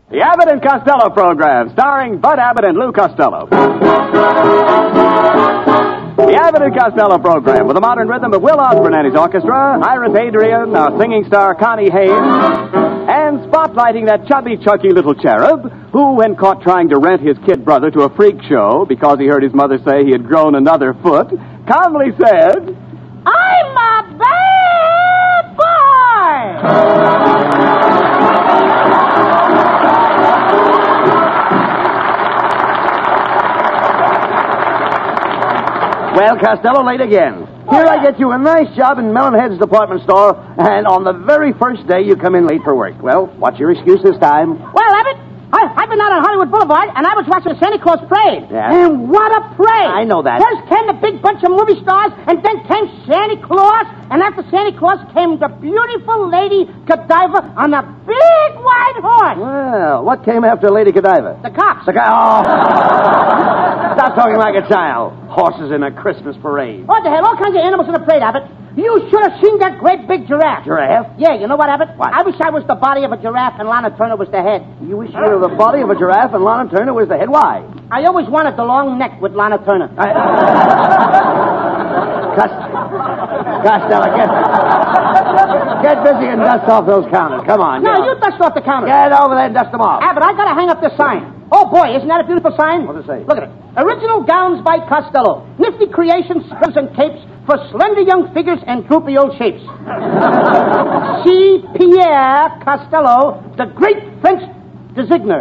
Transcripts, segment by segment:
The Abbott and Costello program, starring Bud Abbott and Lou Costello. The Abbott and Costello program, with the modern rhythm of Will Osborne and his orchestra, Iris Adrian, our singing star Connie Haynes, and spotlighting that chubby, chunky little cherub who, when caught trying to rent his kid brother to a freak show because he heard his mother say he had grown another foot, calmly said, I'm a bad boy! Well, Costello, late again. Here I get you a nice job in Melonhead's department store, and on the very first day you come in late for work. Well, what's your excuse this time? Well, Abbott, I've been out on Hollywood Boulevard, and I was watching the Santa Claus parade. Yeah? And what a parade! I know that. First came the big bunch of movie stars, and then came Santa Claus, and after Santa Claus came the beautiful Lady Godiva on a big white horse. Well, what came after Lady Godiva? The cops. The guy. Oh! Stop talking like a child. Horses in a Christmas parade. Oh, they had all kinds of animals in the parade, Abbott. You should have seen that great big giraffe. Giraffe? Yeah, you know what, Abbott? What? I wish I was the body of a giraffe and Lana Turner was the head. You wish you were the body of a giraffe and Lana Turner was the head? Why? I always wanted the long neck with Lana Turner. Costello, get busy and dust off those counters. Come on. No, you dust off the counter. Get over there and dust them off. Abbott, I gotta hang up this sign. Oh, boy, isn't that a beautiful sign? What does it say? Look at it. Original gowns by Costello. Nifty creations, strips and capes for slender young figures and droopy old shapes. See Pierre Costello, the great French designer.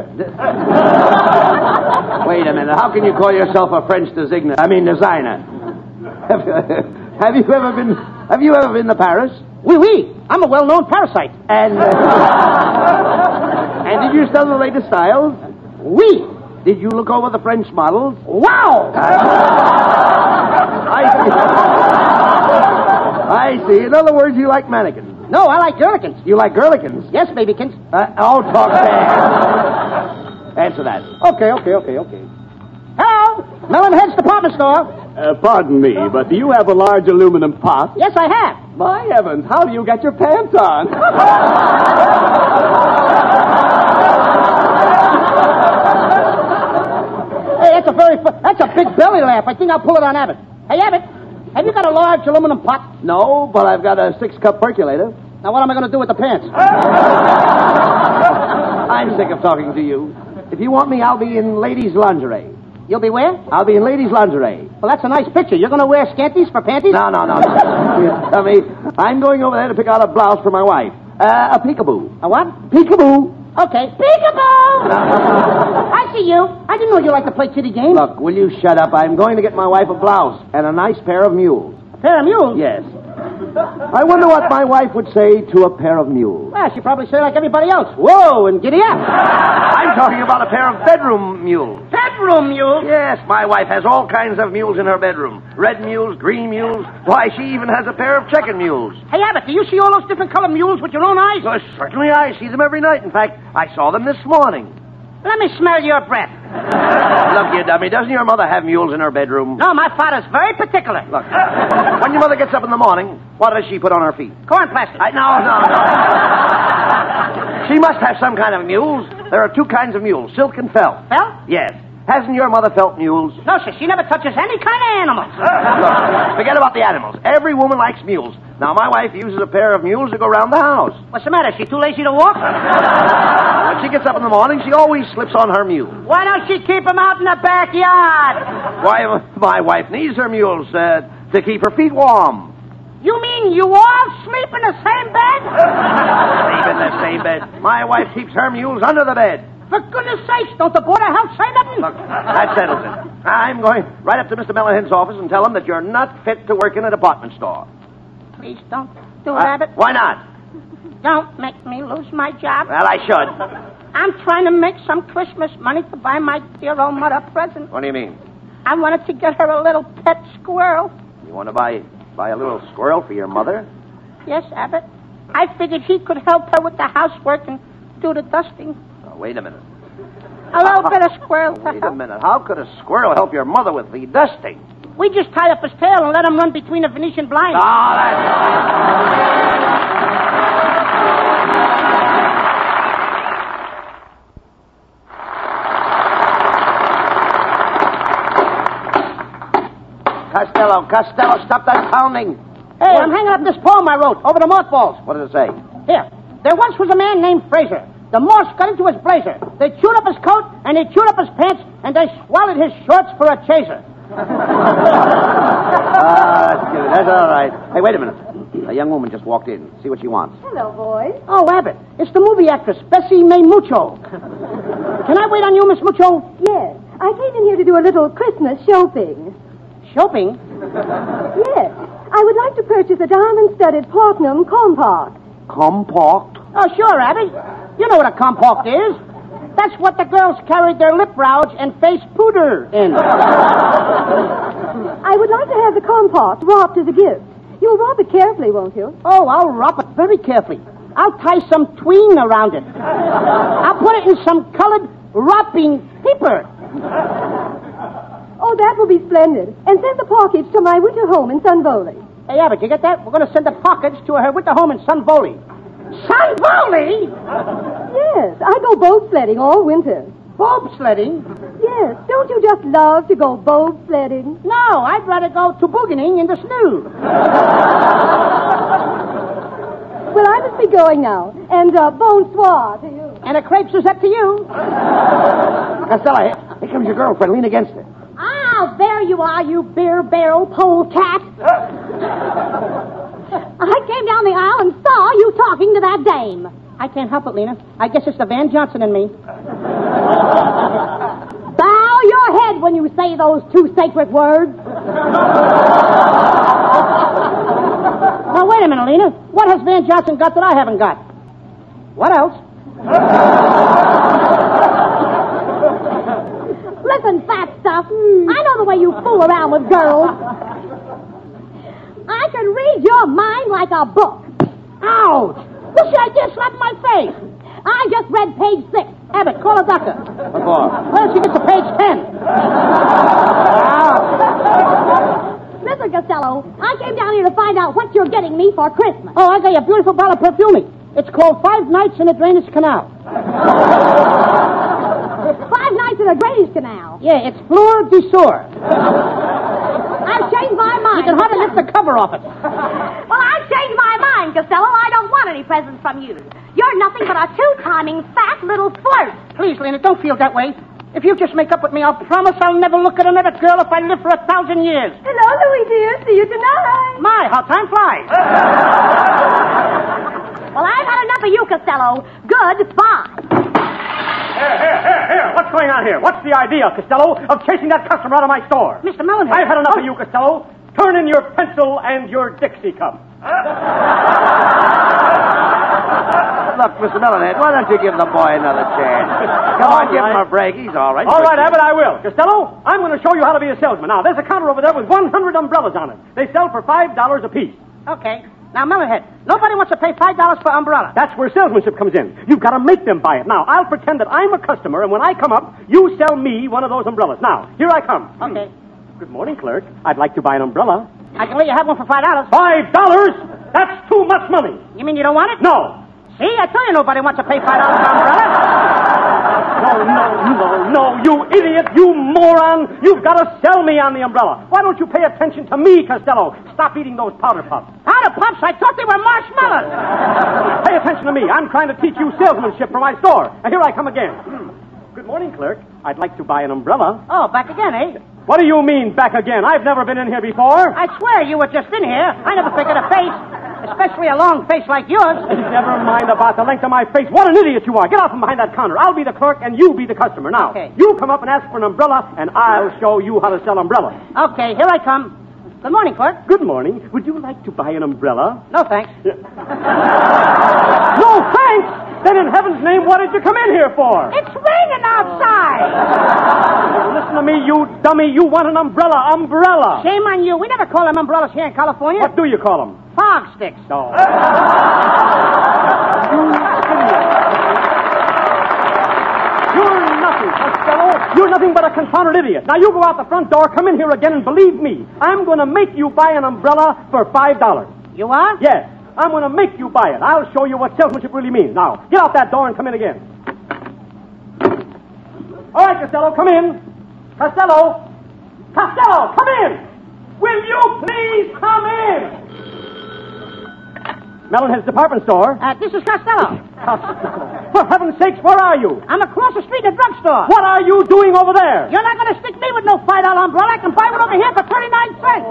Wait a minute. How can you call yourself a French designer? Have you ever been to Paris? Oui, oui. I'm a well-known parasite. And did you study the latest styles? Oui. Did you look over the French models? Wow! I see. In other words, you like mannequins. No, I like girlikins. You like girlikins? Yes, babykins. Talk fast. Answer that. Okay. Hello? Melonhead's department store. Pardon me, but do you have a large aluminum pot? Yes, I have. My heavens, how do you get your pants on? Hey, that's a big belly laugh. I think I'll pull it on Abbott. Hey, Abbott, have you got a large aluminum pot? No, but I've got a 6-cup percolator. Now, what am I going to do with the pants? I'm sick of talking to you. If you want me, I'll be in ladies' lingerie. You'll be where? I'll be in ladies' lingerie. Well, that's a nice picture. You're going to wear scanties for panties? No. I mean, I'm going over there to pick out a blouse for my wife. A peekaboo. A what? Peekaboo. Okay. Peekaboo! I see you. I didn't know you liked to play kitty games. Look, will you shut up? I'm going to get my wife a blouse and a nice pair of mules. A pair of mules? Yes. I wonder what my wife would say to a pair of mules. Well, she'd probably say like everybody else. Whoa, and giddy up. I'm talking about a pair of bedroom mules. Bedroom mules? Yes, my wife has all kinds of mules in her bedroom. Red mules, green mules. Why, she even has a pair of chicken mules. Hey, Abbott, do you see all those different colored mules with your own eyes? Well, certainly I see them every night. In fact, I saw them this morning. Let me smell your breath. Look, you dummy, doesn't your mother have mules in her bedroom? No, my father's very particular. Look, when your mother gets up in the morning, what does she put on her feet? Corn plaster. No. She must have some kind of mules. There are 2 kinds of mules, silk and felt. Felt? Yes. Hasn't your mother felt mules? No, sir. She never touches any kind of animals. Look, forget about the animals. Every woman likes mules. Now, my wife uses a pair of mules to go around the house. What's the matter? Is she too lazy to walk? When she gets up in the morning, she always slips on her mule. Why don't she keep them out in the backyard? Why, my wife needs her mules to keep her feet warm. You mean you all sleep in the same bed? Sleep in the same bed. My wife keeps her mules under the bed. For goodness sakes, don't the Board of Health say nothing? Look, that settles it. I'm going right up to Mr. Melonhead's office and tell him that you're not fit to work in a department store. Please don't do it, Abbott. Why not? Don't make me lose my job. Well, I should. I'm trying to make some Christmas money to buy my dear old mother a present. What do you mean? I wanted to get her a little pet squirrel. You want to buy a little squirrel for your mother? Yes, Abbott. I figured he could help her with the housework and do the dusting. Oh, wait a minute. A little bit of squirrel to Wait a help. minute. How could a squirrel help your mother with the dusting? We just tie up his tail and let him run between the Venetian blinds. Costello, stop that pounding. Hey, I'm hanging up this poem I wrote over the mothballs. What does it say? Here. There once was a man named Fraser. The moths got into his blazer. They chewed up his coat, and they chewed up his pants, and they swallowed his shorts for a chaser. That's all right. Hey, wait a minute. A young woman just walked in. See what she wants. Hello, boys. Oh, Abbott. It's the movie actress, Bessie May Mucho. Can I wait on you, Miss Mucho? Yes. I came in here to do a little Christmas shopping. Shopping? Yes. I would like to purchase a diamond-studded platinum compact. Compact? Oh, sure, Abby. You know what a compact is. That's what the girls carried their lip rouge and face powder in. I would like to have the compact wrapped as a gift. You'll wrap it carefully, won't you? Oh, I'll wrap it very carefully. I'll tie some twine around it. I'll put it in some colored wrapping paper. Oh, that will be splendid. And send the package to my winter home in Sunvoli. Hey, Abbott, you get that? We're going to send the package to her winter home in Sunvoli. Sunvoli? Yes, I go boat sledding all winter. Bob sledding? Yes, don't you just love to go boat sledding? No, I'd rather go tobogganing in the snow. Well, I must be going now. And bonsoir to you. And a crepe Suzette to you. Costello, here comes your girlfriend. Lean against her. Ah, there you are, you beer barrel polecat. I came down the aisle and saw you talking to that dame. I can't help it, Lena. I guess it's the Van Johnson in me. Bow your head when you say those two sacred words. Now, wait a minute, Lena. What has Van Johnson got that I haven't got? What else? Listen, fat stuff. I know the way you fool around with girls. I can read your mind like a book. Ouch! Well, see, I just slapped my face. I just read page 6. Abbott, call a doctor. What for? Well, she gets to page 10. Mr. Costello, I came down here to find out what you're getting me for Christmas. Oh, I got you a beautiful bottle of perfume. It's called 5 Nights in a Drainage Canal. 5 nights in a drainage canal. Yeah, it's Fleur de Sour. I've changed my mind. You can hardly lift the cover off it. Well, I've changed my mind, Costello. I don't want any presents from you. You're nothing but a two-timing, fat little flirt. Please, Lena, don't feel that way. If you just make up with me, I'll promise I'll never look at another girl if I live for 1,000 years. Hello, Louie, dear. See you tonight. My, how time flies. Well, I've had enough of you, Costello. Goodbye. Here. What's going on here? What's the idea, Costello, of chasing that customer out of my store? Mr. Mellenhead. I've had enough of you, Costello. Turn in your pencil and your Dixie cup. Look, Mr. Mellenhead, why don't you give the boy another chance? Come on, give him a break. He's all right. All right, Abbott, I will. Costello, I'm going to show you how to be a salesman. Now, there's a counter over there with 100 umbrellas on it. They sell for $5 apiece. Okay. Now, Mellenhead, nobody wants to pay $5 for umbrella. That's where salesmanship comes in. You've got to make them buy it. Now, I'll pretend that I'm a customer, and when I come up, you sell me one of those umbrellas. Now, here I come. Okay. Good morning, clerk. I'd like to buy an umbrella. I can let you have one for $5. $5? That's too much money. You mean you don't want it? No. See, I tell you nobody wants to pay $5 for umbrella. No, you idiot, you moron. You've got to sell me on the umbrella. Why don't you pay attention to me, Costello? Stop eating those powder puffs. Powder puffs? I thought they were marshmallows. Pay attention to me. I'm trying to teach you salesmanship for my store. And here I come again. Good morning, clerk. I'd like to buy an umbrella. Oh, back again, eh? What do you mean, back again? I've never been in here before. I swear you were just in here. I never figured a face, especially a long face like yours. Never mind about the length of my face. What an idiot you are. Get out from behind that counter. I'll be the clerk and you be the customer. Now, Okay. You come up and ask for an umbrella, and I'll show you how to sell umbrellas. Okay, here I come. Good morning, clerk. Good morning. Would you like to buy an umbrella? No, thanks. No, thanks! Then in heaven's name, what did you come in here for? It's raining outside. Listen to me, you dummy. You want an umbrella. Umbrella. Shame on you. We never call them umbrellas here in California. What do you call them? Fog sticks. No. You're nothing, Costello. You're nothing but a confounded idiot. Now you go out the front door, come in here again, and believe me, I'm going to make you buy an umbrella for $5. You are? Yes, I'm going to make you buy it. I'll show you what salesmanship really means. Now, get out that door and come in again. All right, Costello, come in. Costello, come in. Will you please come in? Melonhead's department store. This is Costello. For heaven's sakes, where are you? I'm across the street at the drugstore. What are you doing over there? You're not going to stick me with no $5 umbrella. I can buy one over here for 39 cents.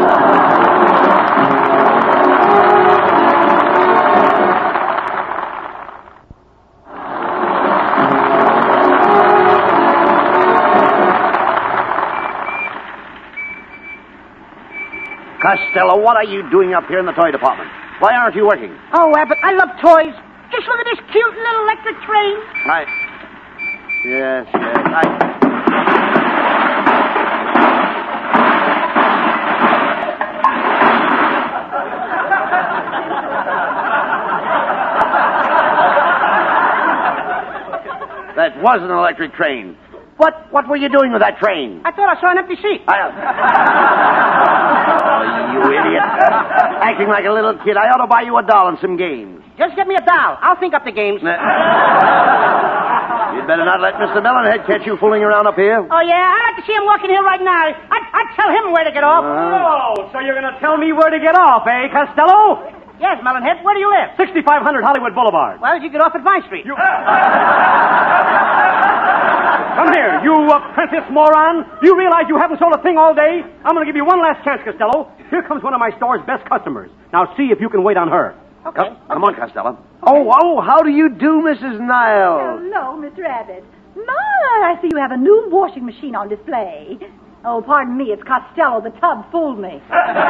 Costello, what are you doing up here in the toy department? Why aren't you working? Oh, Abbott, I love toys. Just look at this cute little electric train. Yes. That was an electric train. What were you doing with that train? I thought I saw an empty seat. Oh, you idiot. Acting like a little kid. I ought to buy you a doll and some games. Just get me a doll. I'll think up the games. You'd better not let Mr. Melonhead catch you fooling around up here. Oh, yeah? I'd like to see him walking here right now. I'd tell him where to get off. Oh, so you're going to tell me where to get off, eh, Costello? Yes, Melonhead. Where do you live? 6500 Hollywood Boulevard. Why would you get off at Vine Street? Come here, you apprentice moron. Do you realize you haven't sold a thing all day? I'm going to give you one last chance, Costello. Here comes one of my store's best customers. Now see if you can wait on her. Okay. Come on, Costello. Oh, how do you do, Mrs. Niles? Hello, Mr. Abbott. My, I see you have a new washing machine on display. Oh, pardon me, it's Costello. The tub fooled me.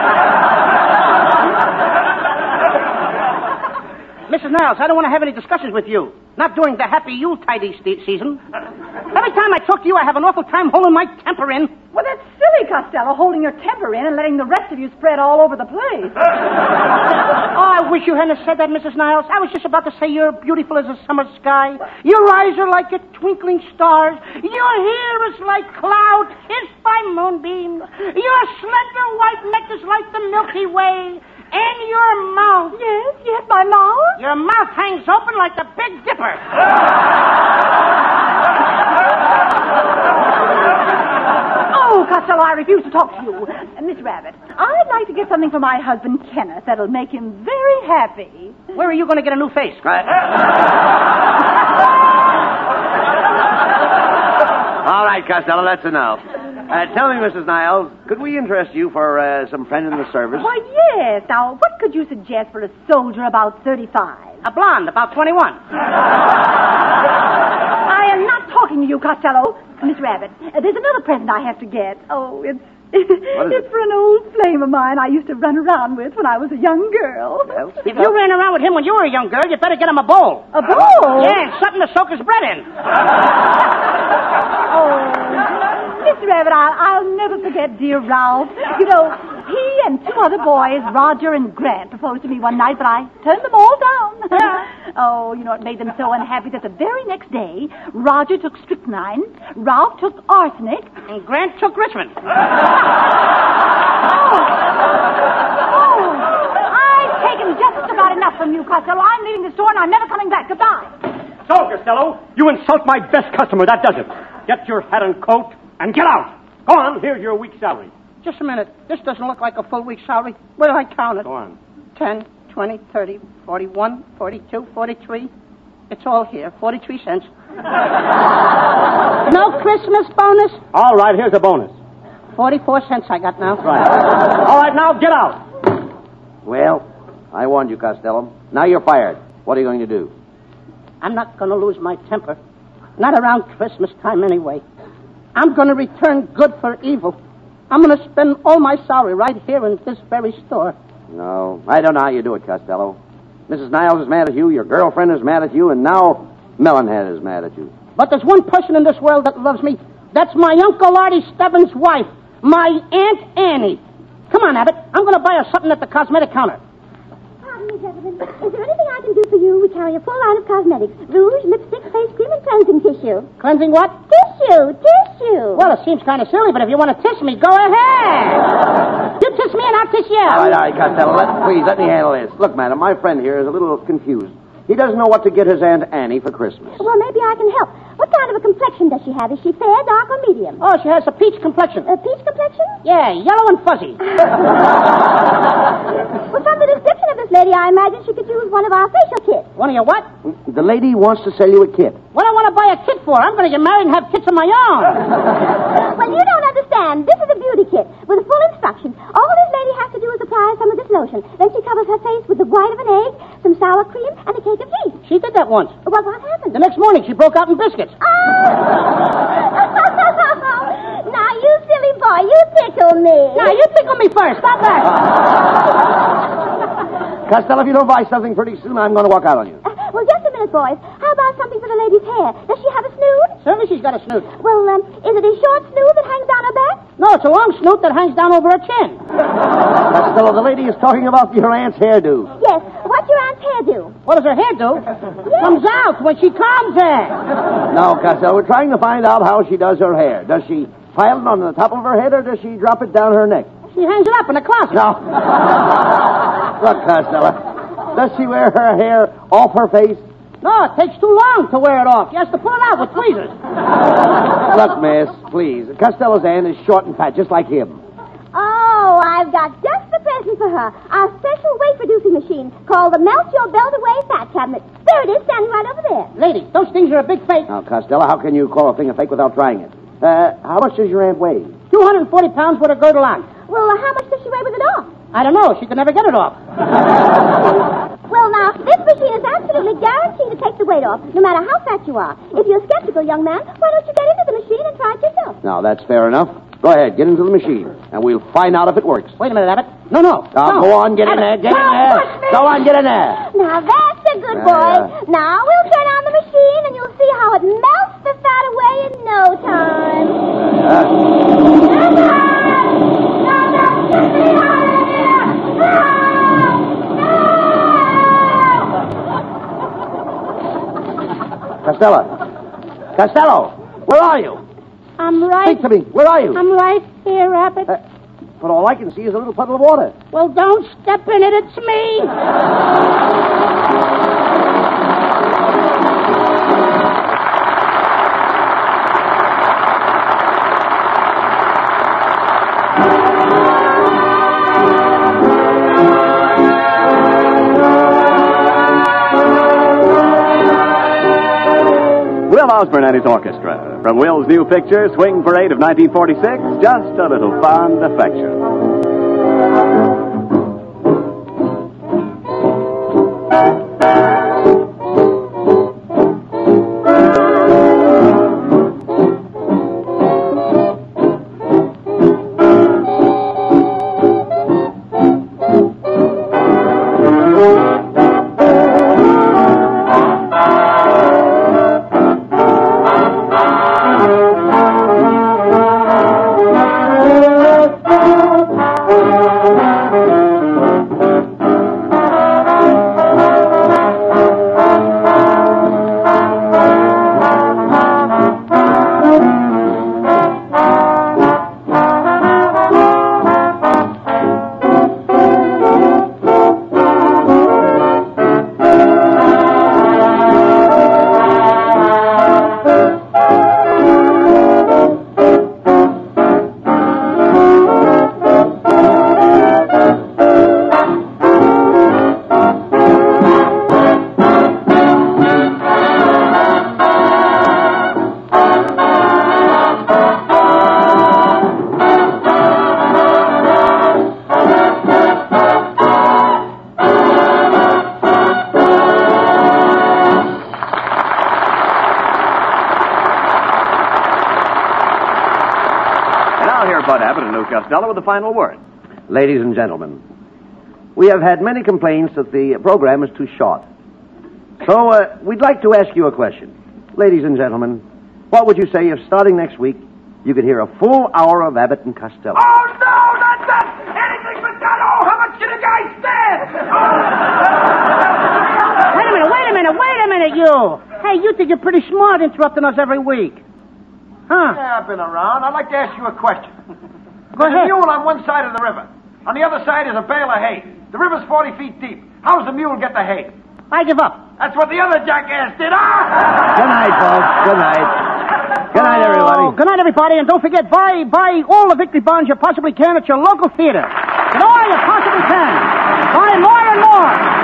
Mrs. Niles, I don't want to have any discussions with you. Not during the happy Yuletide season. Every time I talk to you, I have an awful time holding my temper in. Well, that's silly, Costello, holding your temper in and letting the rest of you spread all over the place. Oh, I wish you hadn't said that, Mrs. Niles. I was just about to say you're beautiful as a summer sky. Your eyes are like a twinkling stars. Your hair is like clouds kissed by moonbeams. Your slender white neck is like the Milky Way. And your mouth. Yes, my mouth. Your mouth hangs open like the Big Dipper. Oh, Costello, I refuse to talk to you. Miss Rabbit, I'd like to get something for my husband, Kenneth, that'll make him very happy. Where are you going to get a new face? All right, Costello, that's enough. Tell me, Mrs. Niles, could we interest you for some friend in the service? Why, yes. Now, what could you suggest for a soldier about 35? A blonde, about 21. I am not talking to you, Costello. Miss Rabbit, there's another present I have to get. Oh, it's for an old flame of mine I used to run around with when I was a young girl. Well, If you ran around with him when you were a young girl, you better get him a bowl. A bowl? Yeah, something to soak his bread in. Oh, Miss Rabbit, I'll never forget dear Ralph. You know, he and two other boys, Roger and Grant, proposed to me one night, but I turned them all down. Oh, you know, it made them so unhappy that the very next day, Roger took strychnine, Ralph took arsenic, And Grant took Richmond. I've taken just about enough from you, Costello. I'm leaving the store and I'm never coming back. Goodbye. So, Costello, you insult my best customer. That does it. Get your hat and coat and get out. Go on, here's your week's salary. Just a minute. This doesn't look like a full week's salary. Where do I count it? Go on. 10, 20, 30, 41, 42, 43. It's all here. 43 cents. No Christmas bonus? All right, here's a bonus. 44 cents I got now. Right. All right, now get out. Well, I warned you, Costello. Now you're fired. What are you going to do? I'm not going to lose my temper. Not around Christmas time anyway. I'm going to return good for evil. I'm going to spend all my salary right here in this very store. No, I don't know how you do it, Costello. Mrs. Niles is mad at you, your girlfriend is mad at you, and now Melonhead is mad at you. But there's one person in this world that loves me. That's my Uncle Artie Stebbins' wife, my Aunt Annie. Come on, Abbott. I'm going to buy her something at the cosmetic counter. Pardon me, gentlemen. Is there anything I can do for you? We carry a full line of cosmetics. Rouge, lipstick, face cream, and cleansing tissue. Cleansing what? Tissue. Well, it seems kind of silly, but if you want to tiss me, go ahead. You tiss me and I'll tiss you. All right, Costello, let me handle this. Look, madam, my friend here is a little confused. He doesn't know what to get his Aunt Annie for Christmas. Well, maybe I can help. What kind of a complexion does she have? Is she fair, dark, or medium? Oh, she has a peach complexion. A peach complexion? Yeah, yellow and fuzzy. Well, from the description of this lady, I imagine she could use one of our facial kits. One of your what? The lady wants to sell you a kit. What do I want to buy a kit for? I'm going to get married and have kits of my own. Well, you don't understand. This is a beauty kit with full instructions. All this lady has to do is apply some of this lotion. Then she covers her face with the white of an egg, some sour cream, and a cake of yeast. She did that once. Well, what happened? The next morning, she broke out in biscuits. Oh! Now, you silly boy, you tickle me. Now, you tickle me first. Stop that. Costello, if you don't buy something pretty soon, I'm going to walk out on you. Well, just a minute, boys. How about something for the lady's hair? Does she have a snoot? Certainly she's got a snoot. Well, is it a short snoot that hangs down her back? No, it's a long snoot that hangs down over her chin. Costello, the lady is talking about your aunt's hairdo. Yes. What's your aunt's hair do? What does her hair do? Comes out when she combs it. No, Costello, we're trying to find out how she does her hair. Does she file it on the top of her head, or does she drop it down her neck? She hangs it up in the closet. No. Look, Costello, does she wear her hair off her face? No, it takes too long to wear it off. She has to pull it out with tweezers. Look, miss, please. Costello's aunt is short and fat, just like him. Oh, I've got just the present for her. Our special weight-reducing machine called the Melt Your Belt Away Fat Cabinet. There it is, standing right over there. Lady, those things are a big fake. Now, Costello, how can you call a thing a fake without trying it? How much does your aunt weigh? 240 pounds with a girdle on. Well, how much does she weigh with it off? I don't know. She could never get it off. Well, now, this machine is absolutely guaranteed to take the weight off, no matter how fat you are. If you're skeptical, young man, why don't you get into the machine and try it yourself? Now, that's fair enough. Go ahead, get into the machine, and we'll find out if it works. Wait a minute, Abbott. No. Now, go on, get in there, get in there. Go on, get in there. Now, that's a good boy. Now, we'll turn on the machine, and you'll see how it melts the fat away in no time. Costello, where are you? I'm right. Speak to me. Where are you? I'm right here, Abbott. But all I can see is a little puddle of water. Well, don't step in it. It's me. Will Osborne and his orchestra. From Will's new picture, Swing Parade of 1946, just a little fond affection. Bud Abbott and Lou Costello with the final word. Ladies and gentlemen, we have had many complaints that the program is too short. So we'd like to ask you a question. Ladies and gentlemen, what would you say if starting next week you could hear a full hour of Abbott and Costello? Oh, no, not that! Anything but that! Oh, how much can a guy stand? Wait a minute, you. Hey, you think you're pretty smart interrupting us every week. Huh? Yeah, I've been around. I'd like to ask you a question. Go There's ahead. a mule on one side of the river. On the other side is a bale of hay. The river's 40 feet deep. How does the mule get the hay? I give up. That's what the other jackass did, Good night, folks. Good night. Good night, everybody. Oh, good night, everybody, and don't forget, buy all the victory bonds you possibly can at your local theater. And all you possibly can. Buy more and more.